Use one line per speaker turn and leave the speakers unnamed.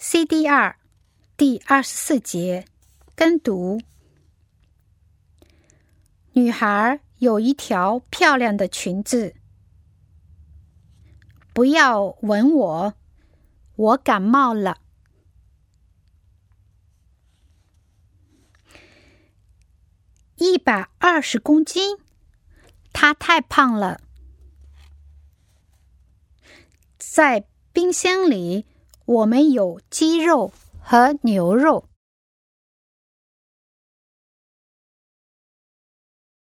CD2 第24节跟读。女孩有一条漂亮的裙子。不要吻我，我感冒了。120公斤，她太胖了。在冰箱里，我们有鸡肉和牛肉。